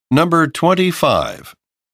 Number 25.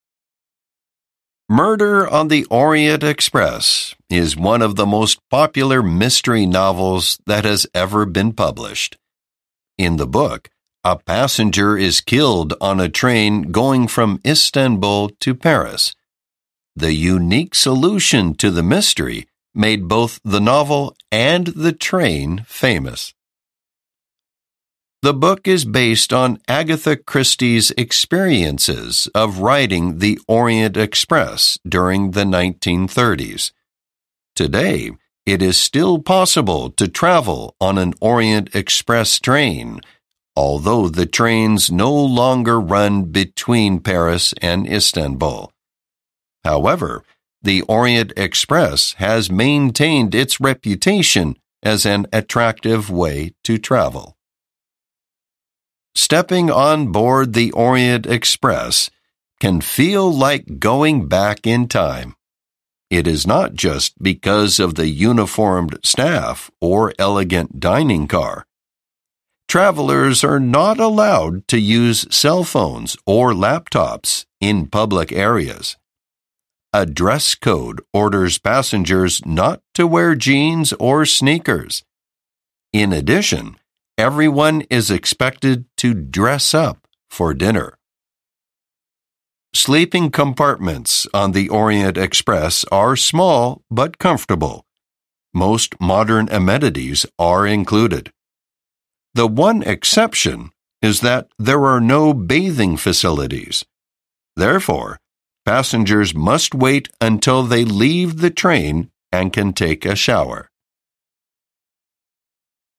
Murder on the Orient Express is one of the most popular mystery novels that has ever been published. In the book, a passenger is killed on a train going from Istanbul to Paris. The unique solution to the mystery made both the novel and the train famous. The book is based on Agatha Christie's experiences of riding the Orient Express during the 1930s. Today, it is still possible to travel on an Orient Express train, although the trains no longer run between Paris and Istanbul. However, the Orient Express has maintained its reputation as an attractive way to travel. Stepping on board the Orient Express can feel like going back in time. It is not just because of the uniformed staff or elegant dining car. Travelers are not allowed to use cell phones or laptops in public areas. A dress code orders passengers not to wear jeans or sneakers. In addition, everyone is expected to dress up for dinner. Sleeping compartments on the Orient Express are small but comfortable. Most modern amenities are included. The one exception is that there are no bathing facilities. Therefore, passengers must wait until they leave the train and can take a shower.